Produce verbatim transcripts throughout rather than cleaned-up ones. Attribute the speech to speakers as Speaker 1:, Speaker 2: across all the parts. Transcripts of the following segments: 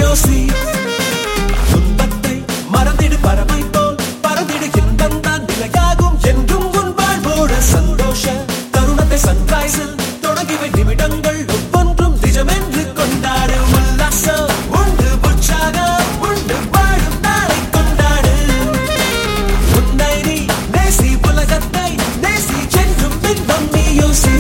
Speaker 1: யோசி. துன்பத்தை மறந்திடு பறவை போல் பறந்திடு இன்பம் தான் நிலையாகும் என்றும் உன் வாழ்வோடு. சந்தோஷ தருணத்தை சன்ரைஸில் தொடங்கிவை நிமிடங்கள் ஒவ்வொன்றும் நிஜமென்று கொண்டாடு. உல்லாசம் உண்டு உற்சாகம் உண்டு வாழும் நாளை கொண்டாடு. உன்னை நீ நேசி உலகத்தை நேசி என்றும் இன்பம் நீ யோசி.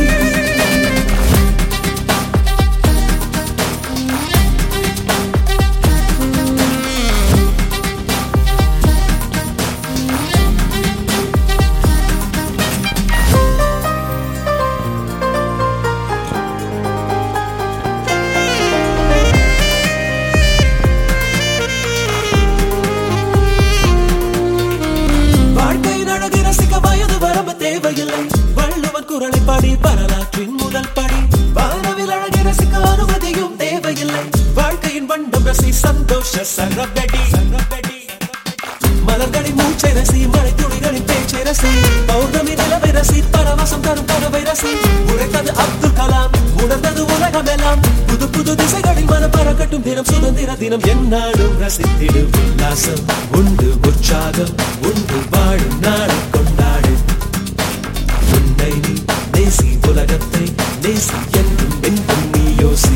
Speaker 1: தேவையில்லை வள்ளுவன் குரலை பாடி வரலாற்றின் முதல் படி. வானவில் அழகை ரசிக்க அனுமதியும் தேவையில்லை. வாழ்க்கையின் வண்டம் ரசி சந்தோஷ சரபடி. மலர்களின் மூச்சை ரசி மழை துளிகளின் பேச்சை ரசி. பௌர்ணமி நிலவை ரசி பரவசம் தரும் கனவை ரசி. உரைத்தது அப்துல் கலாம் உணர்ந்தது உலகமெல்லாம். புது புது திசைகளில் மன பறக்கட்டும் தினம் சுதந்திர தினம் என்னாலும் ரசித்திடு. உல்லாசம் உண்டு உற்சாகம் உண்டு வாழும் நாளை கொண்டாடு. உன்னை நீ நேசி உலகத்தை நேசி என்றும் என்றும் நீ யோசி.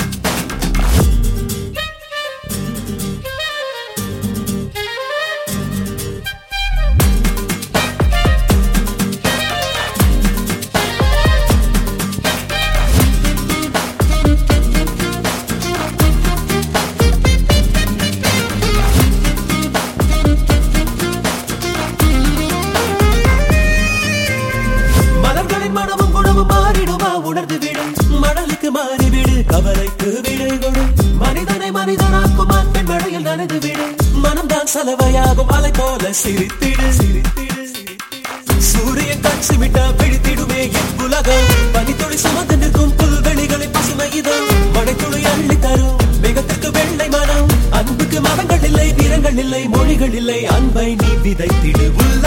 Speaker 1: மனமும் குணமும் மாறிடுமா உணர்ந்து விடு. மணலுக்கு மாறிவிடு கவலைக்கு விடை கொடு. மனிதனை மனிதனாக்கும் அன்பின் மழையில் நனைந்து விடு. மனம்தான் சலவையாகும் அலை போல சிரித்திடு. சூரியன் காட்சி விட்டா பிடித்திடுமே இவ்வுலகம். பனித்துளி சுமந்து நிற்கும் புல்வெளிகளை பசுமை இதோ. மழைத்துளி அள்ளி தரும் மிகத்துக்கு வெள்ளை மனம். அன்புக்கு மரங்கள் இல்லை நிறங்கள் இல்லை மொழிகள் இல்லை. அன்பை நீ விதைத்திடு.